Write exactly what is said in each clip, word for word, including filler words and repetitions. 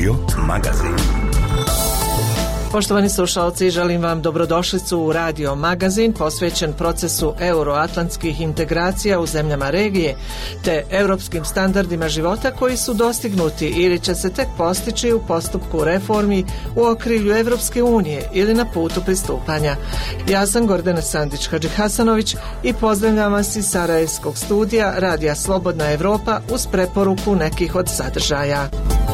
Radio Magazin. Poštovani slušalci, želim vam dobrodošlicu u Radio Magazin posvećen procesu euroatlantskih integracija u zemljama regije te europskim standardima života koji su dostignuti ili će se tek postići u postupku reformi u okrilju Evropske unije ili na putu pristupanja. Ja sam Gordana Sandić-Hadžihasanović i pozdravljam vas iz Sarajevskog studija Radija Slobodna Evropa uz preporuku nekih od sadržaja.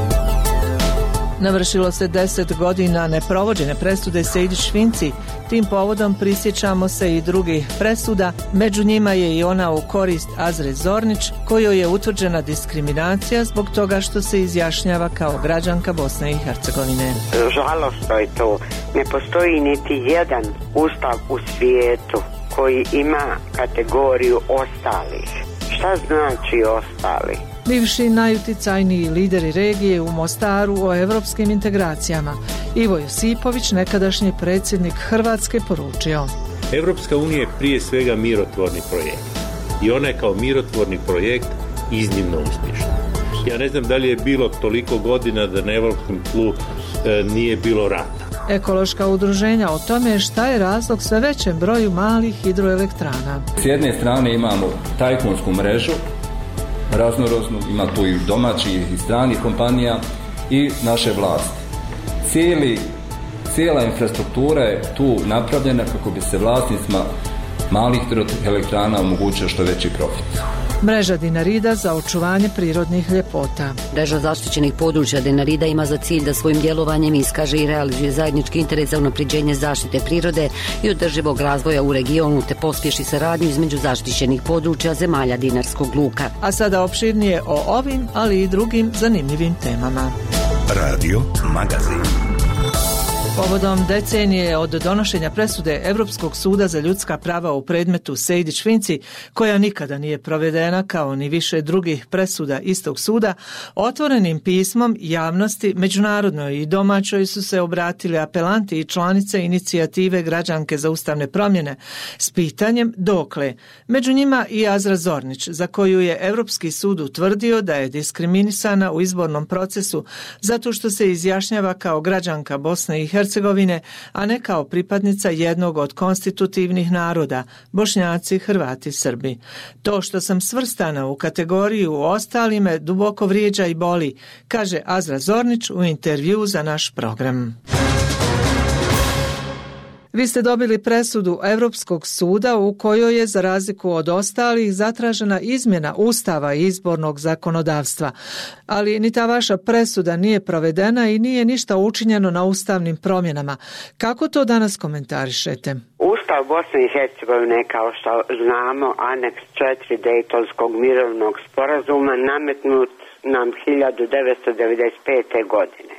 Navršilo se deset godina neprovođene presude Sejdić-Finci. Tim povodom prisjećamo se i drugih presuda, među njima je i ona u korist Azre Zornić, kojoj je utvrđena diskriminacija zbog toga što se izjašnjava kao građanka Bosne i Hercegovine. Žalostno je to. Ne postoji niti jedan ustav u svijetu koji ima kategoriju ostalih. Šta znači ostali? Bivši najuticajniji lideri regije u Mostaru o evropskim integracijama. Ivo Josipović, nekadašnji predsjednik Hrvatske, poručio: Evropska unija je prije svega mirotvorni projekt i ona je kao mirotvorni projekt iznimno uspješna. Ja ne znam da li je bilo toliko godina da na evropskom tlu e, nije bilo rata. Ekološka udruženja o tome šta je razlog sve većem broju malih hidroelektrana. S jedne strane imamo tajkunsku mrežu, raznoroznu, ima tu i domaćih i stranih kompanija i naše vlasti. Cijeli, cijela infrastruktura je tu napravljena kako bi se vlasnicima malih hidroelektrana omogućio što veći profit. Mreža Dinarida za očuvanje prirodnih ljepota. Mreža zaštićenih područja Dinarida ima za cilj da svojim djelovanjem iskaže i realizuje zajednički interes za unapređenje zaštite prirode i održivog razvoja u regionu te pospješi saradnju između zaštićenih područja zemalja Dinarskog luka. A sada opširnije o ovim, ali i drugim zanimljivim temama. Radio Magazin. Povodom decenije od donošenja presude Europskog suda za ljudska prava u predmetu Sejdić-Finci, koja nikada nije provedena kao ni više drugih presuda istog suda, otvorenim pismom javnosti međunarodnoj i domaćoj su se obratili apelanti i članice inicijative Građanke za ustavne promjene s pitanjem dokle. Među njima i Azra Zornić, za koju je Europski sud utvrdio da je diskriminisana u izbornom procesu zato što se izjašnjava kao građanka Bosne i Hercegovine, a ne kao pripadnica jednog od konstitutivnih naroda, Bošnjaci, Hrvati, Srbi. To što sam svrstana u kategoriju ostali me duboko vrijeđa i boli, kaže Azra Zornić u intervju za naš program. Vi ste dobili presudu Europskog suda u kojoj je, za razliku od ostalih, zatražena izmjena Ustava i izbornog zakonodavstva. Ali ni ta vaša presuda nije provedena i nije ništa učinjeno na ustavnim promjenama. Kako to danas komentarišete? Ustav Bosne i Hercegovine, kao što znamo, aneks četiri Dejtonskog mirovnog sporazuma, nametnut nam hiljadu devetsto devedeset pete. godine.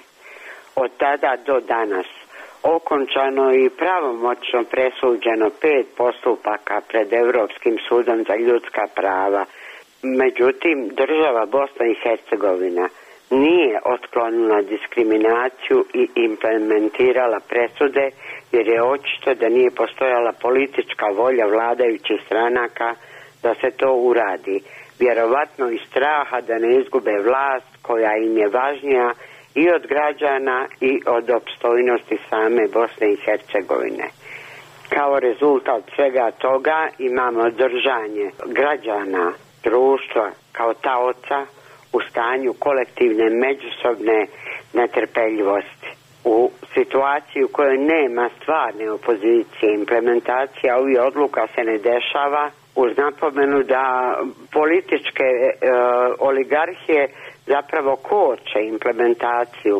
Od tada do danas okončano i pravomoćno presuđeno pet postupaka pred Europskim sudom za ljudska prava. Međutim, država Bosna i Hercegovina nije otklonila diskriminaciju i implementirala presude, jer je očito da nije postojala politička volja vladajućih stranaka da se to uradi. Vjerovatno iz straha da ne izgube vlast koja im je važnija i od građana i od opstojnosti same Bosne i Hercegovine. Kao rezultat svega toga imamo držanje građana društva kao taoca u stanju kolektivne međusobne netrpeljivosti. U situaciji u kojoj nema stvarne opozicije, implementacija ovih odluka se ne dešava, uz napomenu da političke e, oligarhije zapravo koče implementaciju.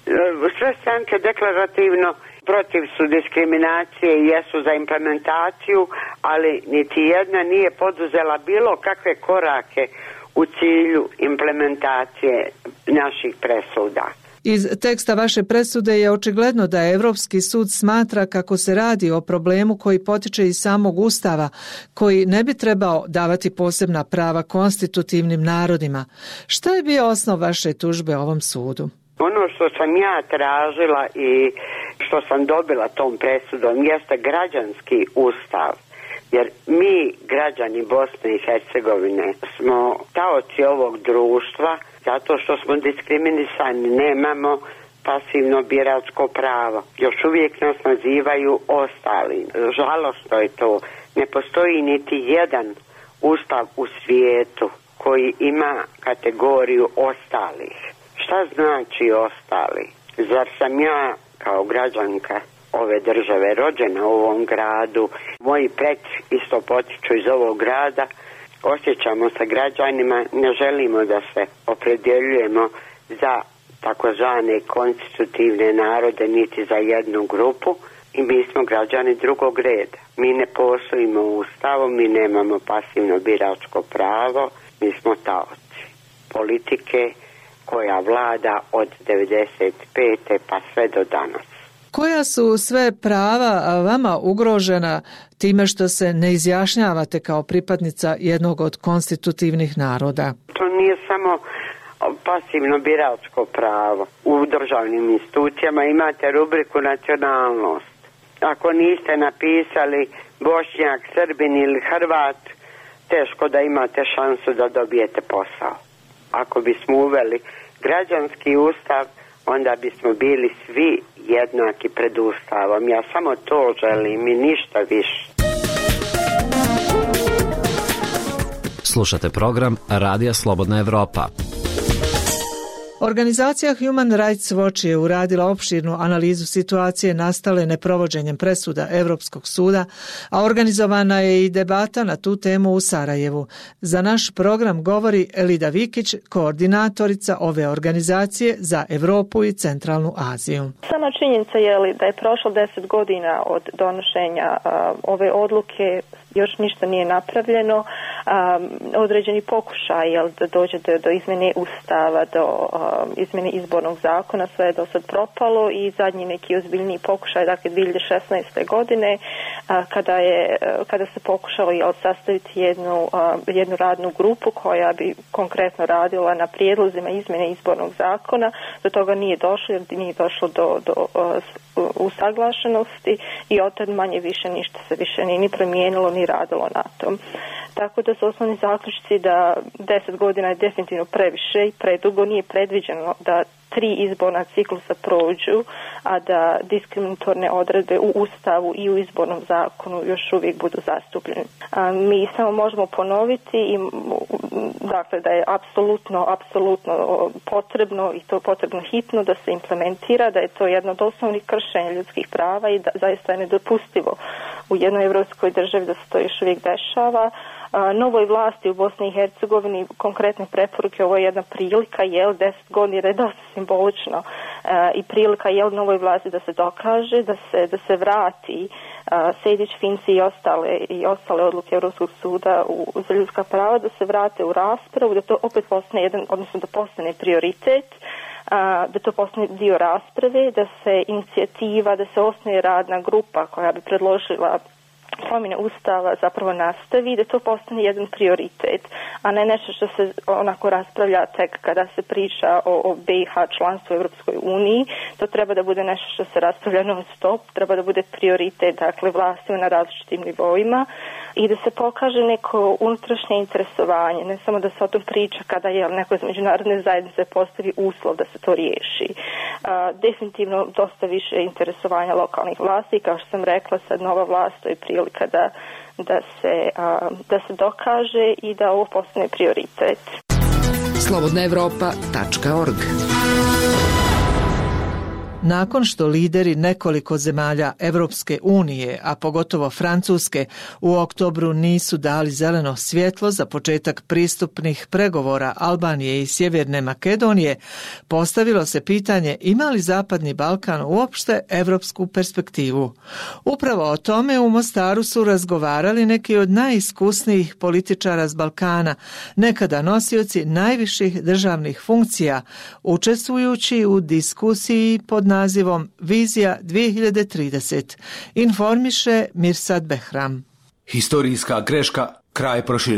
Sve stranke deklarativno protiv su diskriminacije i jesu za implementaciju, ali niti jedna nije poduzela bilo kakve korake u cilju implementacije naših presuda. Iz teksta vaše presude je očigledno da Europski sud smatra kako se radi o problemu koji potiče iz samog Ustava, koji ne bi trebao davati posebna prava konstitutivnim narodima. Šta je bio osnov vaše tužbe ovom sudu? Ono što sam ja tražila i što sam dobila tom presudom jeste građanski ustav, Jer mi, građani Bosne i Hercegovine, smo taoci ovog društva zato što smo diskriminisani, nemamo pasivno biračko pravo. Još uvijek nas nazivaju ostali. Žalosno je to. Ne postoji niti jedan ustav u svijetu koji ima kategoriju ostalih. Šta znači ostali? Zar sam ja kao građanka ove države rođena u ovom gradu, moji preci isto potiču iz ovog grada, osjećamo se građanima, ne želimo da se opredjeljujemo za takozvane konstitutivne narode niti za jednu grupu i mi smo građani drugog reda. Mi ne postojimo u Ustavu, mi nemamo pasivno biračko pravo, mi smo taoci politike koja vlada od devedeset pete pa sve do danas. Koja su sve prava vama ugrožena time što se ne izjašnjavate kao pripadnica jednog od konstitutivnih naroda? To nije samo pasivno biračko pravo. U državnim institucijama imate rubriku nacionalnost. Ako niste napisali Bošnjak, Srbin ili Hrvat, teško da imate šansu da dobijete posao. Ako bismo uveli građanski ustav, onda bismo bili svi jednaki pred Ustavom. Ja samo to želim i ništa više. Slušate program Radija Slobodna Evropa. Organizacija Human Rights Watch je uradila opširnu analizu situacije nastale neprovođenjem presuda Europskog suda, a organizovana je i debata na tu temu u Sarajevu. Za naš program govori Elida Vikić, koordinatorica ove organizacije za Europu i Centralnu Aziju. Sama činjenica je li da je prošlo deset godina od donošenja uh, ove odluke, još ništa nije napravljeno, um, određeni pokušaj jel, da dođe do, do izmjene ustava, do um, izmjene izbornog zakona, sve je do sad propalo i zadnji neki ozbiljniji pokušaj, dakle dvije hiljade šesnaeste. godine, uh, kada, je, uh, kada se pokušalo jel, sastaviti jednu, uh, jednu radnu grupu koja bi konkretno radila na prijedlozima izmjene izbornog zakona, do toga nije došlo jer nije došlo do, do uh, usaglašenosti i od tad manje više ništa se više nije ni promijenilo ni radilo na tom. Tako da su osnovni zaključci da deset godina je definitivno previše i predugo, nije predviđeno da tri izborna ciklusa prođu, a da diskriminatorne odredbe u Ustavu i u izbornom zakonu još uvijek budu zastupljene. A mi samo možemo ponoviti i dakle da je apsolutno, apsolutno potrebno i to potrebno hitno da se implementira, da je to jedno od osnovnih kršenja ljudskih prava i da zaista je nedopustivo u jednoj europskoj državi da se to još uvijek dešava. Novoj vlasti u Bosni i Hercegovini konkretne preporuke, ovo je jedna prilika, jel, deset godina je dosta simbolično e, i prilika jel novoj vlasti da se dokaže, da se, da se vrati uh, Sejdić, Finci i ostale, i ostale odluke Europskog suda u, za ljudska prava, da se vrate u raspravu, da to opet postane jedan, odnosno da postane prioritet, uh, da to postane dio rasprave, da se inicijativa, da se osnuje radna grupa koja bi predložila promjene Ustava zapravo nastavi, da to postane jedan prioritet, a ne nešto što se onako raspravlja tek kada se priča o, o B i H članstvu u Europskoj uniji. To treba da bude nešto što se raspravlja non stop, treba da bude prioritet, dakle, vlastima na različitim nivoima i da se pokaže neko unutrašnje interesovanje, ne samo da se o tom priča kada je neko iz međunarodne zajednice postavi uslov da se to riješi. Uh, definitivno dosta više interesovanja lokalnih vlasti, kao što sam rekla, sad nova vlast, to je prilika da, da, se, uh, da se dokaže i da ovo postane prioritet. slobodna evropa tačka org. Nakon što lideri nekoliko zemalja Evropske unije, a pogotovo Francuske, u oktobru nisu dali zeleno svjetlo za početak pristupnih pregovora Albanije i Sjeverne Makedonije, postavilo se pitanje ima li Zapadni Balkan uopšte evropsku perspektivu. Upravo o tome u Mostaru su razgovarali neki od najiskusnijih političara s Balkana, nekada nosioci najviših državnih funkcija, učestvujući u diskusiji pod nazivom Vizija dvije hiljade trideset, informiše Mirsad Behram. Historijska greška, kraj proširenja.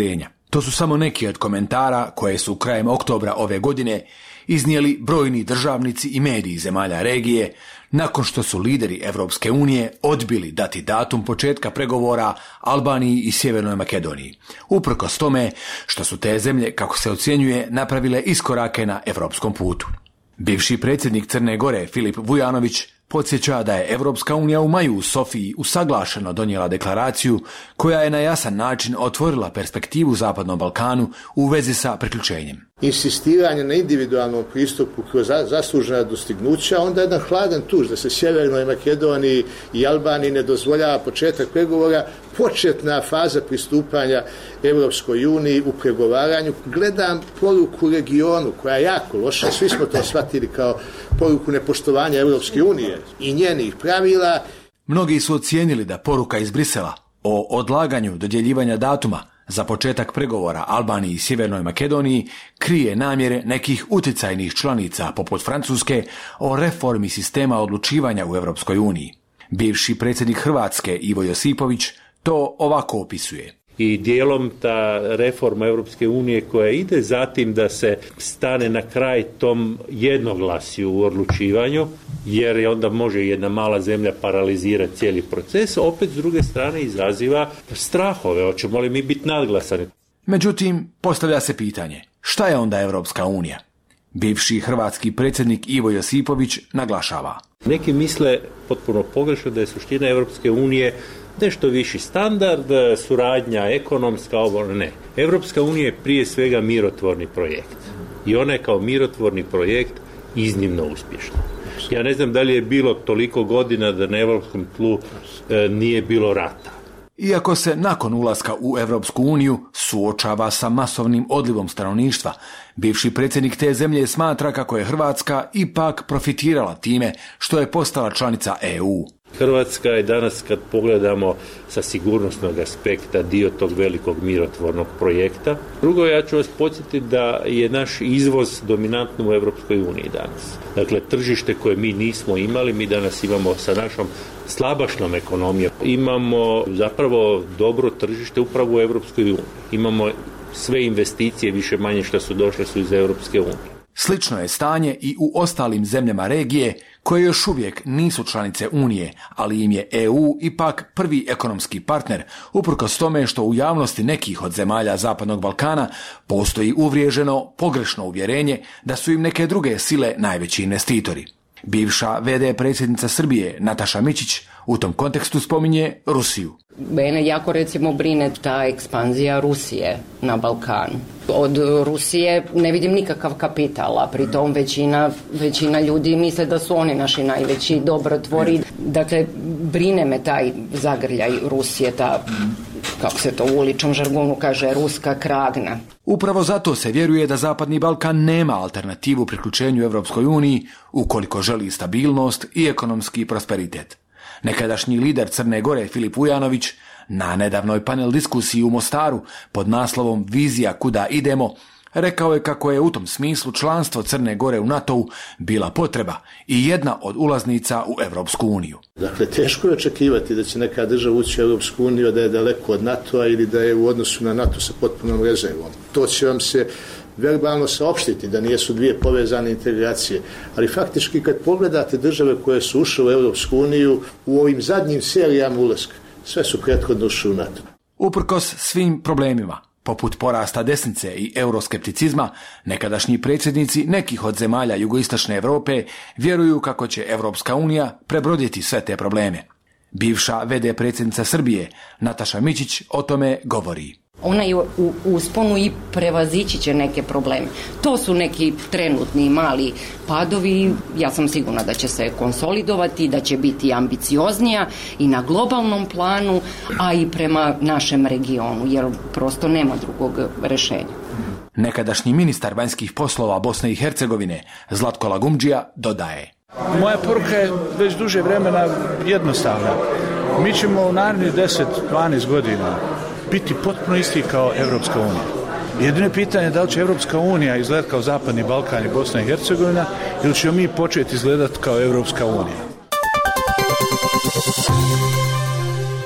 To su samo neki od komentara koje su krajem oktobra ove godine iznijeli brojni državnici i mediji zemalja regije nakon što su lideri Evropske unije odbili dati datum početka pregovora Albaniji i Sjevernoj Makedoniji, uprkos tome što su te zemlje, kako se ocjenjuje, napravile iskorake na evropskom putu. Bivši predsjednik Crne Gore Filip Vujanović podsjeća da je Evropska unija u maju u Sofiji usaglašeno donijela deklaraciju koja je na jasan način otvorila perspektivu Zapadnom Balkanu u vezi sa priključenjem. Insistiranje na individualnom pristupu kroz zaslužena dostignuća, onda jedan hladan tuž da se Sjevernoj Makedoniji i Albaniji ne dozvoljava početak pregovora, početna faza pristupanja Evropskoj uniji u pregovaranju. Gledam poruku regionu koja je jako loša, svi smo to shvatili kao poruku nepoštovanja Evropske unije i njenih pravila. Mnogi su ocijenili da poruka iz Brisela o odlaganju dodjeljivanja datuma za početak pregovora Albaniji i Sjevernoj Makedoniji krije namjere nekih uticajnih članica poput Francuske o reformi sistema odlučivanja u Evropskoj uniji. Bivši predsjednik Hrvatske Ivo Josipović to ovako opisuje. I dijelom ta reforma Europske unije koja ide zatim da se stane na kraj tom jednoglasju u odlučivanju, jer je onda može jedna mala zemlja paralizirati cijeli proces, opet s druge strane izaziva strahove, hoćemo li mi biti nadglasani. Međutim, postavlja se pitanje, šta je onda Europska unija? Bivši hrvatski predsjednik Ivo Josipović naglašava. Neki misle potpuno pogrešno da je suština Europske unije nešto viši standard, suradnja ekonomska, ovo ne. Evropska unija je prije svega mirotvorni projekt. I ona je kao mirotvorni projekt iznimno uspješna. Ja ne znam da li je bilo toliko godina da na evropskom tlu e, nije bilo rata. Iako se nakon ulaska u Evropsku uniju suočava sa masovnim odlivom stanovništva, bivši predsjednik te zemlje smatra kako je Hrvatska ipak profitirala time što je postala članica E U. Hrvatska je danas, kad pogledamo sa sigurnosnog aspekta, dio tog velikog mirotvornog projekta. Drugo, ja ću vas podsjetiti da je naš izvoz dominantno u Europskoj uniji danas. Dakle, tržište koje mi nismo imali, mi danas imamo sa našom slabašnom ekonomijom. Imamo zapravo dobro tržište upravo u Europskoj uniji. Imamo sve investicije više manje što su došle su iz Europske unije. Slično je stanje i u ostalim zemljama regije koje još uvijek nisu članice Unije, ali im je E U ipak prvi ekonomski partner, uprkos tome što u javnosti nekih od zemalja Zapadnog Balkana postoji uvriježeno, pogrešno uvjerenje da su im neke druge sile najveći investitori. Bivša ve de predsjednica Srbije Nataša Mićić u tom kontekstu spominje Rusiju. Mene jako recimo brine ta ekspanzija Rusije na Balkanu. Od Rusije ne vidim nikakav kapital, a pritom većina, većina ljudi misle da su oni naši najveći dobrotvori. Dakle, brine me taj zagrljaj Rusije, ta, kako se to u uličnom žargonu kaže, ruska kragna. Upravo zato se vjeruje da Zapadni Balkan nema alternativu priključenju Evropskoj uniji ukoliko želi stabilnost i ekonomski prosperitet. Nekadašnji lider Crne Gore Filip Vujanović na nedavnoj panel diskusiji u Mostaru pod naslovom Vizija kuda idemo rekao je kako je u tom smislu članstvo Crne Gore u NATO-u bila potreba i jedna od ulaznica u Evropsku uniju. Dakle, teško je očekivati da će neka država ući u Evropsku uniju da je daleko od NATO-a ili da je u odnosu na NATO sa potpunom rezervom. To će vam se verbalno saopštiti da nijesu dvije povezane integracije, ali faktički kad pogledate države koje su ušle u Evropsku uniju u ovim zadnjim serijama ulaska, sve su prethodno ušle u NATO. Uprkos svim problemima, poput porasta desnice i euroskepticizma, nekadašnji predsjednici nekih od zemalja jugoistočne Europe vjeruju kako će Evropska unija prebroditi sve te probleme. Bivša ve de predsjednica Srbije Nataša Mićić o tome govori. Ona je u usponu i prevazići će neke probleme. To su neki trenutni mali padovi. Ja sam sigurna da će se konsolidovati, da će biti ambicioznija i na globalnom planu, a i prema našem regionu, jer prosto nema drugog rješenja. Nekadašnji ministar vanjskih poslova Bosne i Hercegovine Zlatko Lagumdžija dodaje. Moja poruka je već duže vremena jednostavna. Mi ćemo u narednih deset do dvanaest godina biti potpuno isti kao Evropska unija. Jedino pitanje je da li će Evropska unija izgledati kao Zapadni Balkan i Bosna i Hercegovina ili ćemo mi početi izgledati kao Evropska unija.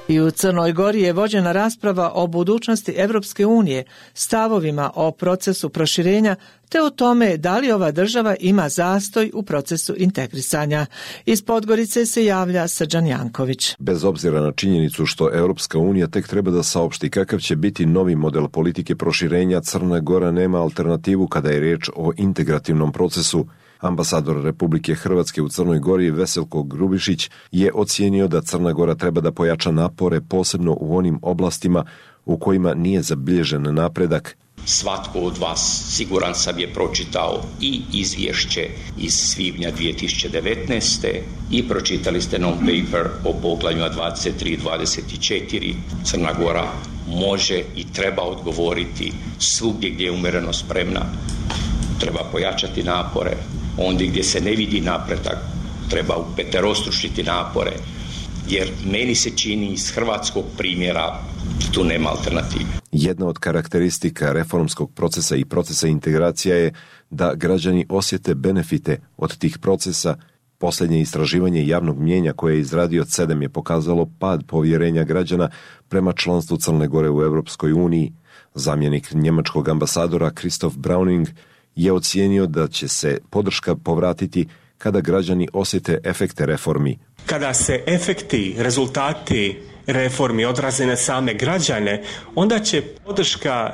I u Crnoj Gori je vođena rasprava o budućnosti Europske unije, stavovima o procesu proširenja, te o tome da li ova država ima zastoj u procesu integrisanja. Iz Podgorice se javlja Srđan Janković. Bez obzira na činjenicu što Europska unija tek treba da saopšti kakav će biti novi model politike proširenja, Crna Gora nema alternativu kada je riječ o integrativnom procesu. Ambasador Republike Hrvatske u Crnoj Gori Veselko Grubišić je ocijenio da Crna Gora treba da pojača napore posebno u onim oblastima u kojima nije zabilježen napredak. Svatko od vas, siguran sam, je pročitao i izvješće iz svibnja dvije tisuće devetnaeste i pročitali ste non-paper o poglavljima dvadeset tri i dvadeset četiri. Crna Gora može i treba odgovoriti svugdje gdje je umjereno spremna. Treba pojačati napore. Ondje gdje se ne vidi napredak, treba upeterostručiti napore, jer meni se čini iz hrvatskog primjera tu nema alternative. Jedna od karakteristika reformskog procesa i procesa integracija je da građani osjete benefite od tih procesa. Posljednje istraživanje javnog mnijenja koje je izradio C E D E M je pokazalo pad povjerenja građana prema članstvu Crne Gore u Europskoj uniji. Zamjenik njemačkog ambasadora Christoph Browning je ocijenio da će se podrška povratiti kada građani osjete efekte reformi. Kada se efekti, rezultati reformi odraze na same građane, onda će podrška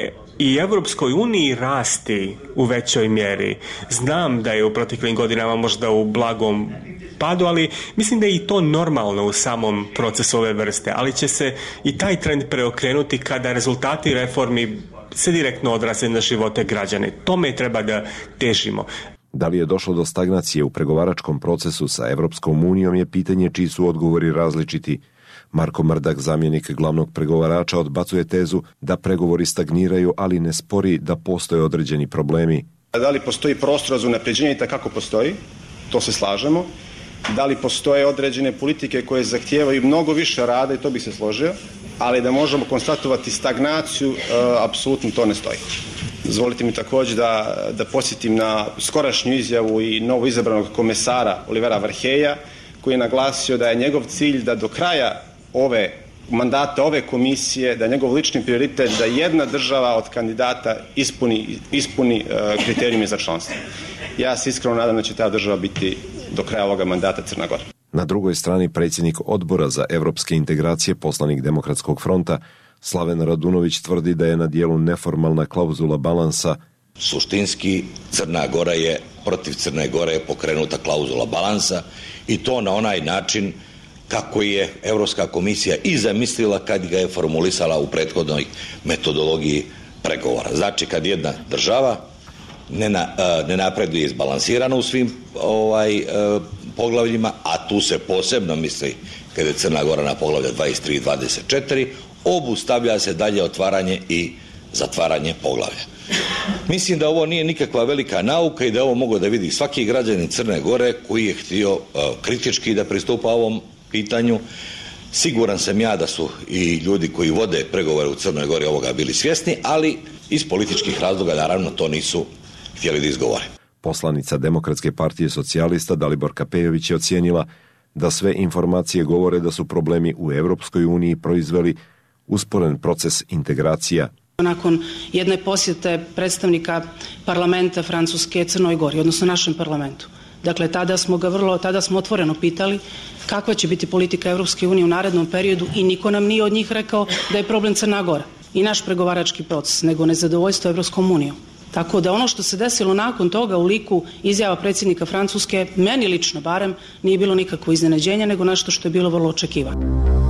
i Europskoj uniji rasti u većoj mjeri. Znam da je u proteklim godinama možda u blagom padu, ali mislim da je i to normalno u samom procesu ove vrste, ali će se i taj trend preokrenuti kada rezultati reformi se direktno odraze na živote građane. Tome treba da težimo. Da li je došlo do stagnacije u pregovaračkom procesu sa Europskom unijom je pitanje čiji su odgovori različiti. Marko Mrdak, zamjenik glavnog pregovarača, odbacuje tezu da pregovori stagniraju, ali ne spori da postoje određeni problemi. Da li postoji prostor za unapređenje? Tako postoji, to se slažemo. Da li postoje određene politike koje zahtijevaju mnogo više rada, i to bih se složio, ali da možemo konstatovati stagnaciju, e, apsolutno to ne stoji. Dozvolite mi također da, da podsjetim na skorašnju izjavu i novo izabranog komesara Olivera Varheja, koji je naglasio da je njegov cilj da do kraja ove mandata ove komisije, da je njegov lični prioritet da jedna država od kandidata ispuni, ispuni uh, kriterijume za članstvo. Ja se iskreno nadam da će ta država biti do kraja ovoga mandata Crna Gora. Na drugoj strani predsjednik odbora za europske integracije, poslanik Demokratskog fronta Slaven Radunović tvrdi da je na dijelu neformalna klauzula balansa. Suštinski Crna Gora je, protiv Crne Gore je pokrenuta klauzula balansa i to na onaj način kako je Europska komisija i zamislila kad ga je formulisala u prethodnoj metodologiji pregovora. Znači kad jedna država ne, na, ne napreduje izbalansirano u svim ovaj, poglavljima, a tu se posebno misli kad je Crna Gora na poglavlja dvadeset tri i dvadeset četiri, obustavlja se dalje otvaranje i zatvaranje poglavlja. Mislim da ovo nije nikakva velika nauka i da ovo mogu da vidi svaki građanin Crne Gore koji je htio uh, kritički da pristupa ovom pitanju. Siguran sam ja da su i ljudi koji vode pregovore u Crnoj Gori ovoga bili svjesni, ali iz političkih razloga naravno to nisu htjeli da izgovore. Poslanica Demokratske partije socijalista Dalibor Kapejović je ocijenila da sve informacije govore da su problemi u Europskoj uniji proizveli usporen proces integracija. Nakon jedne posjete predstavnika parlamenta Francuske Crnoj Gori, odnosno našem parlamentu. Dakle, tada smo ga vrlo, tada smo otvoreno pitali kakva će biti politika Europske unije u narednom periodu i niko nam nije od njih rekao da je problem Crna Gora i naš pregovarački proces, nego nezadovoljstvo Europskom unijom. Tako da ono što se desilo nakon toga u liku izjava predsjednika Francuske, meni lično barem, nije bilo nikakvo iznenađenje, nego nešto što je bilo vrlo očekivano.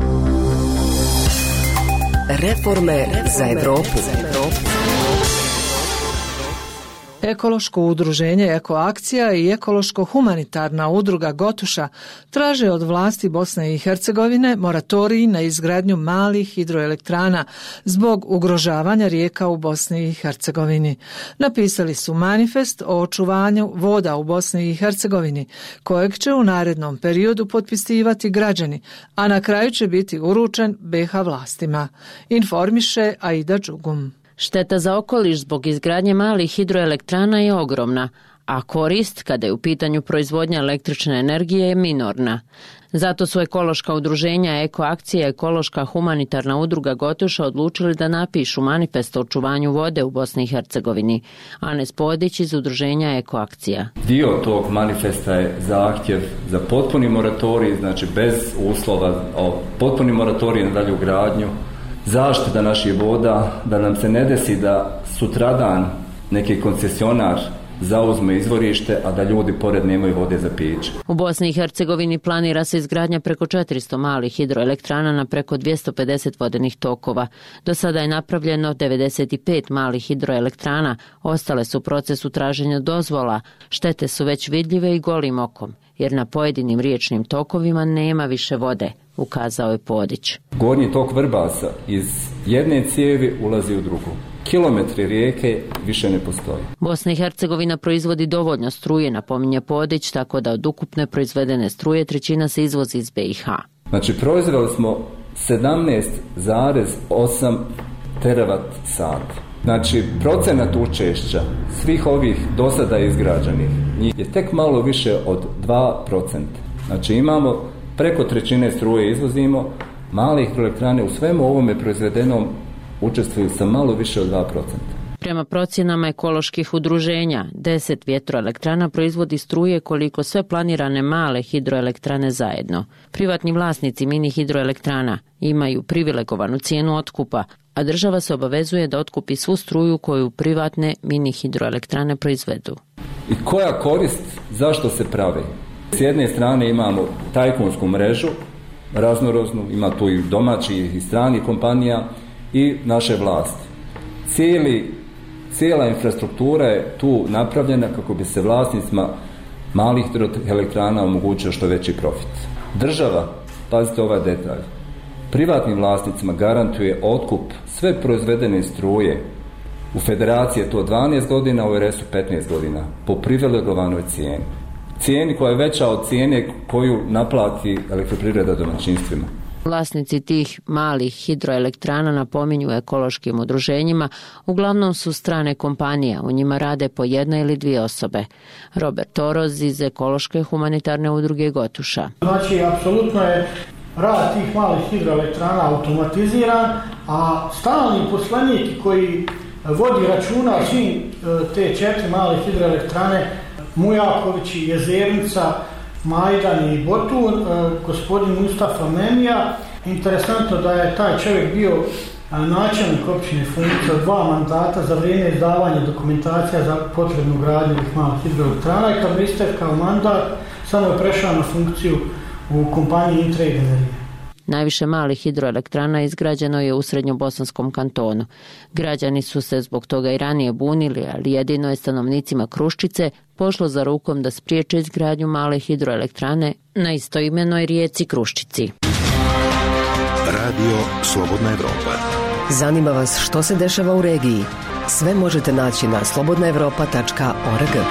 Reforme za Evropu. Ekološko udruženje Ekoakcija i ekološko-humanitarna udruga Gotuša traže od vlasti Bosne i Hercegovine moratorij na izgradnju malih hidroelektrana zbog ugrožavanja rijeka u Bosni i Hercegovini. Napisali su manifest o očuvanju voda u Bosni i Hercegovini, kojeg će u narednom periodu potpisivati građani, a na kraju će biti uručen be ha vlastima. Informiše Aida Đugum. Šteta za okoliš zbog izgradnje malih hidroelektrana je ogromna, a korist, kada je u pitanju proizvodnja električne energije, je minorna. Zato su ekološka udruženja Ekoakcija i ekološka humanitarna udruga Gotuša odlučili da napišu manifest o očuvanju vode u Bosni i Hercegovini. Anes Podić iz udruženja Ekoakcija. Dio tog manifesta je zahtjev za potpuni moratorij, znači bez uslova o potpuni moratorij na dalju gradnju, zaštita naših voda, da nam se ne desi da sutradan neki koncesionar zauzme izvorište, a da ljudi pored nemaju vode za piće. U Bosni i Hercegovini planira se izgradnja preko četiristo malih hidroelektrana na preko dvjesto pedeset vodenih tokova. Do sada je napravljeno devedeset pet malih hidroelektrana, ostale su u procesu traženja dozvola. Štete su već vidljive i golim okom, jer na pojedinim riječnim tokovima nema više vode, ukazao je Podić. Gornji tok Vrbasa iz jedne cijevi ulazi u drugu. Kilometri rijeke više ne postoji. Bosna i Hercegovina proizvodi dovoljno struje, napominje Podić, tako da od ukupne proizvedene struje trećina se izvozi iz be i ha. Znači, proizveli smo sedamnaest zarez osam teravat sati. Znači, procenat učešća svih ovih do sada izgrađenih njih je tek malo više od dva procenta. Znači, imamo preko trećine struje izvozimo, male hidroelektrane u svemu ovome proizvedenom učestvuju sa malo više od dva procenta. Prema procjenama ekoloških udruženja, deset vjetroelektrana proizvodi struje koliko sve planirane male hidroelektrane zajedno. Privatni vlasnici mini hidroelektrana imaju privilegovanu cijenu otkupa, a država se obavezuje da otkupi svu struju koju privatne mini hidroelektrane proizvedu. I koja korist, zašto se pravi? S jedne strane imamo tajkunsku mrežu, raznoroznu, ima tu i domaćih i stranih kompanija, i naše vlasti. Cijeli, cijela infrastruktura je tu napravljena kako bi se vlasnicima malih hidroelektrana omogućio što veći profit. Država, pazite ovaj detalj, privatnim vlasnicima garantuje otkup sve proizvedene struje. U federaciji je to dvanaest godina, u er esu petnaest godina, po privilegovanoj cijeni. Cijeni koja je veća od cijene koju naplati elektroprivreda domaćinstvima. Vlasnici tih malih hidroelektrana, napominju ekološkim udruženjima, uglavnom su strane kompanije, u njima rade po jedna ili dvije osobe. Robert Oroz iz ekološke humanitarne udruge Gotuša. Znači, apsolutno je rad tih malih hidroelektrana automatiziran, a stalni poslanik koji vodi računa o svim te četiri male hidroelektrane, Mujaković, Jezernica, Majdan i Botun, gospodin Mustafa Memija. Interesantno da je taj čovjek bio načelnik općine funkcije od dva mandata za vrijeme izdavanja dokumentacija za potrebnu gradnju malih hidroelektrana i kad bi istekao mandat, samo je prešao na funkciju u kompaniji Intrade Energije. Najviše malih hidroelektrana izgrađeno je u srednjobosanskom kantonu. Građani su se zbog toga i ranije bunili, ali jedino je stanovnicima Kruščice pošlo za rukom da spriječe izgradnju male hidroelektrane na istoimenoj rijeci Kruščici. Radio Slobodna Evropa. Zanima vas što se dešava u regiji? Sve možete naći na slobodna evropa tačka org.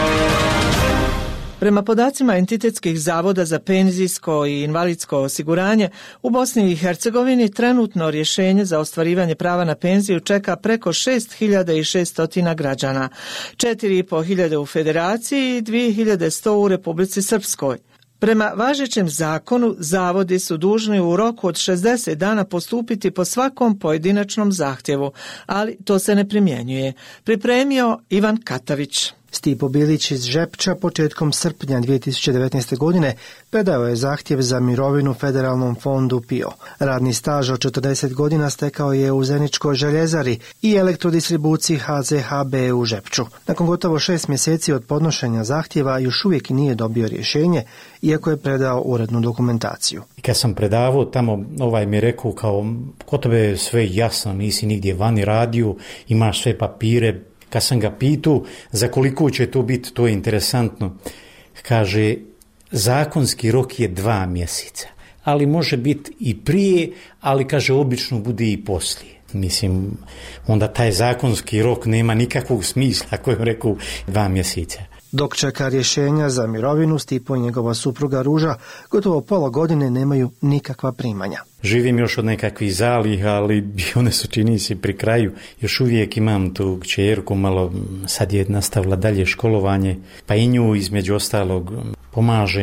Prema podacima entitetskih zavoda za penzijsko i invalidsko osiguranje, u Bosni i Hercegovini trenutno rješenje za ostvarivanje prava na penziju čeka preko šest hiljada šesto građana, četiri hiljade pet u Federaciji i dvije hiljade sto u Republici Srpskoj. Prema važećem zakonu, zavodi su dužni u roku od šezdeset dana postupiti po svakom pojedinačnom zahtjevu, ali to se ne primjenjuje. Pripremio Ivan Katavić. Stipo Bilić iz Žepča početkom srpnja dvije tisuće devetnaeste. godine predao je zahtjev za mirovinu Federalnom fondu P I O. Radni staž od četrdeset godina stekao je u Zeničkoj željezari i elektrodistribuciji H Z H B u Žepču. Nakon gotovo šest mjeseci od podnošenja zahtjeva još uvijek nije dobio rješenje, iako je predao urednu dokumentaciju. Kad sam predavao tamo, ovaj mi je rekao kao, kod tebe je sve jasno, nisi nigdje vani radio, imaš sve papire. Kad sam ga pitao za koliko će to biti, to je interesantno. Kaže, zakonski rok je dva mjeseca, ali može biti i prije, ali kaže, obično bude i poslije. Mislim, onda taj zakonski rok nema nikakvog smisla, ako je rekao dva mjeseca. Dok čeka rješenja za mirovinu, Stipo i njegova supruga Ruža gotovo pola godine nemaju nikakva primanja. Živim još od nekakvih zaliha, ali one su, čini se, pri kraju. Još uvijek imam tu kćerku, malo sad je nastavila dalje školovanje, pa i nju između ostalog pomažem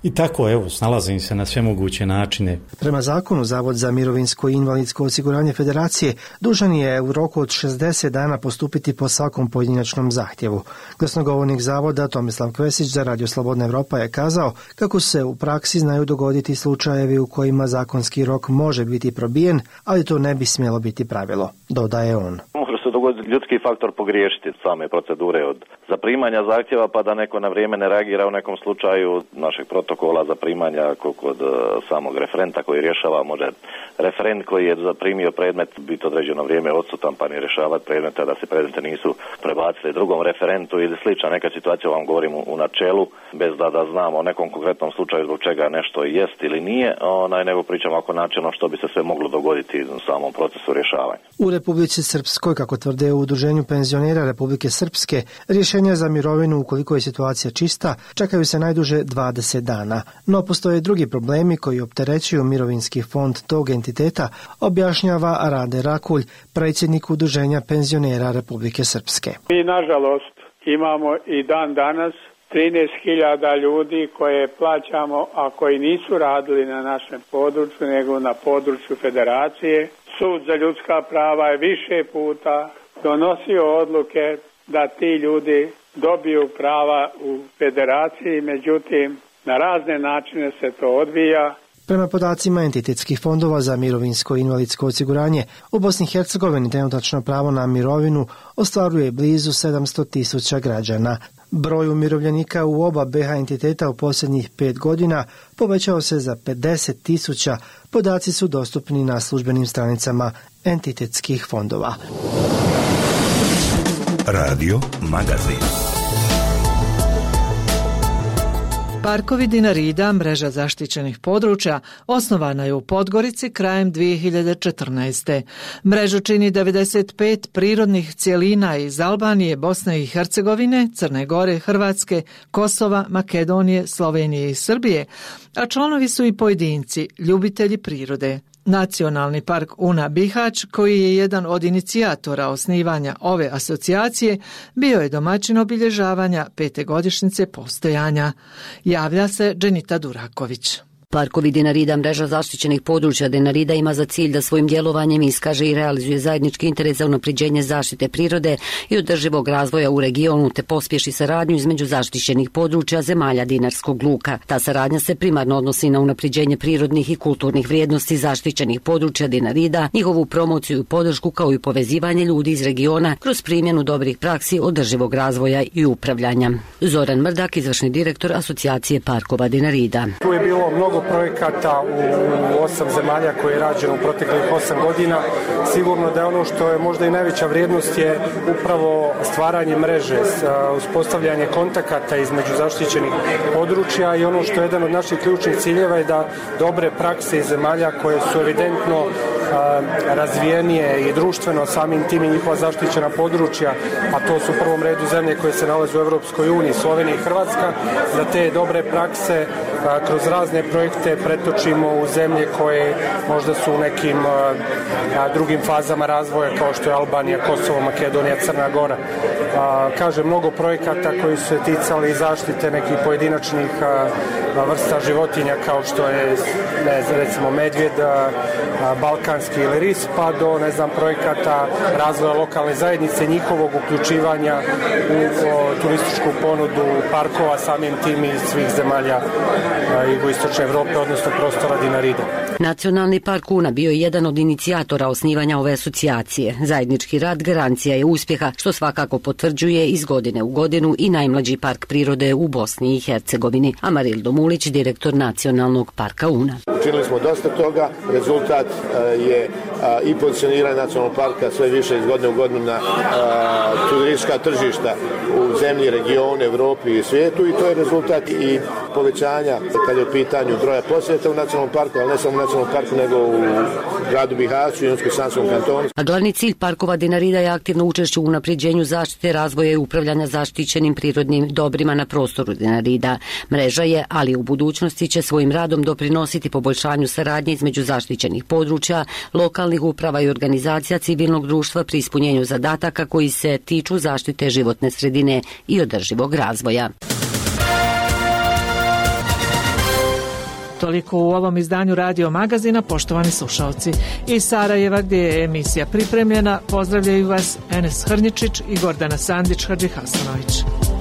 I tako, evo, snalazim se na sve moguće načine. Prema zakonu, Zavod za mirovinsko i invalidsko osiguranje Federacije dužan je u roku od šezdeset dana postupiti po svakom pojedinačnom zahtjevu. Glasnogovornik Zavoda Tomislav Kvesić za Radio Slobodna Evropa je kazao kako se u praksi znaju dogoditi slučajevi u kojima zakonski rok može biti probijen, ali to ne bi smjelo biti pravilo, dodaje on. Može se dogoditi ljudski faktor pogriješiti same procedure od zaprimanja zahtjeva pa da neko na vrijeme ne reagira u nekom slučaju našeg protokola zaprimanja kod samog referenta koji rješava, može referent koji je zaprimio predmet biti određeno vrijeme odsutan pa ne rješavati predmete da se predmete nisu prebacili drugom referentu ili slična neka situacija, vam govorim u načelu bez da, da znamo o nekom konkretnom slučaju zbog čega nešto jest ili nije, onaj, nego pričamo ako načelno što bi se sve moglo dogoditi u samom procesu rješavanja. U Republici Srpskoj, kako tvrde u Udruženju penzionera Republike Srpske, rješenja za mirovinu ukoliko je situacija čista čekaju se najduže dvadeset dana. No postoje drugi problemi koji opterećuju mirovinski fond tog entiteta, objašnjava Rade Rakulj, predsjednik Udruženja penzionera Republike Srpske. Mi nažalost imamo i dan danas trinaest hiljada ljudi koje plaćamo, a koji nisu radili na našem području nego na području Federacije. Sud za ljudska prava je više puta donosio odluke da ti ljudi dobiju prava u Federaciji, međutim na razne načine se to odvija. Prema podacima entitetskih fondova za mirovinsko i invalidsko osiguranje, u Bosni i Hercegovini trenutačno pravo na mirovinu ostvaruje blizu sedamsto tisuća građana. Broj umirovljenika u oba B H entiteta u posljednjih pet godina povećao se za pedeset tisuća. Podaci su dostupni na službenim stranicama entitetskih fondova. Radio Magazin. Parkovi Dinarida, mreža zaštićenih područja, osnovana je u Podgorici krajem dvije hiljade četrnaeste. Mrežu čini devedeset pet prirodnih cjelina iz Albanije, Bosne i Hercegovine, Crne Gore, Hrvatske, Kosova, Makedonije, Slovenije i Srbije, a članovi su i pojedinci, ljubitelji prirode. Nacionalni park Una Bihać, koji je jedan od inicijatora osnivanja ove asocijacije, bio je domaćin obilježavanja pete godišnjice postojanja. Javlja se Dženita Duraković. Parkovi Dinarida, mreža zaštićenih područja Dinarida, ima za cilj da svojim djelovanjem iskaže i realizuje zajednički interes za unapređenje zaštite prirode i održivog razvoja u regionu te pospješi saradnju između zaštićenih područja zemalja Dinarskog luka. Ta saradnja se primarno odnosi na unapređenje prirodnih i kulturnih vrijednosti zaštićenih područja Dinarida, njihovu promociju i podršku kao i povezivanje ljudi iz regiona kroz primjenu dobrih praksi održivog razvoja i upravljanja. Zoran Mrdak, izvršni direktor Asocijacije parkova Dinarida. Tu je bilo mnogo projekata u osam zemalja koje je rađeno u proteklih osam godina. Sigurno da je ono što je možda i najveća vrijednost je upravo stvaranje mreže, uspostavljanje kontakata između zaštićenih područja i ono što je jedan od naših ključnih ciljeva je da dobre prakse iz zemalja koje su evidentno razvijenije i društveno samim tim i njihova zaštićena područja, a to su u prvom redu zemlje koje se nalaze u Europskoj uniji, Slovenija i Hrvatska, da te dobre prakse kroz razne projekte pretočimo u zemlje koje možda su u nekim a, drugim fazama razvoja kao što je Albanija, Kosovo, Makedonija, Crna Gora. A, kaže, mnogo projekata koji su se ticali zaštite nekih pojedinačnih a, a, vrsta životinja kao što je ne znam, recimo medvjed, a, a, balkanski ili ris, pa do ne znam projekata razvoja lokalne zajednice, njihovog uključivanja u o, turističku ponudu parkova, samim tim iz svih zemalja jugoistočne Evrope, odnosno prostora Dinarida. Nacionalni park Una bio je jedan od inicijatora osnivanja ove asocijacije. Zajednički rad garancija je uspjeha, što svakako potvrđuje iz godine u godinu i najmlađi park prirode u Bosni i Hercegovini. Amarildo Mulić, direktor Nacionalnog parka Una. Učinili smo dosta toga, rezultat je i pozicioniranje nacionalnog parka sve više iz godine u godinu na turistička tržišta u zemlji, regionu, Evropi i svijetu, i to je rezultat i povećanja kad je u pitanju broja posjeta u nacionalnom parku, ali ne samo u nacionalnom parku nego u gradu Bihaću i Unsko-Sanskom kantonu. A glavni cilj parkova Dinarida je aktivno učešće u unapređenju zaštite, razvoja i upravljanja zaštićenim prirodnim dobrima na prostoru Dinarida. Mreža je, ali u budućnosti će svojim radom doprinositi poboljšanju saradnje između zaštićenih područja, lokalnih uprava i organizacija civilnog društva pri ispunjenju zadataka koji se tiču zaštite životne sredine i održivog razvoja. Toliko u ovom izdanju Radio Magazina, poštovani slušalci. Iz Sarajeva, gdje je emisija pripremljena, pozdravljaju vas Enes Hrnjičić i Gordana Sandić Hadžihasanović.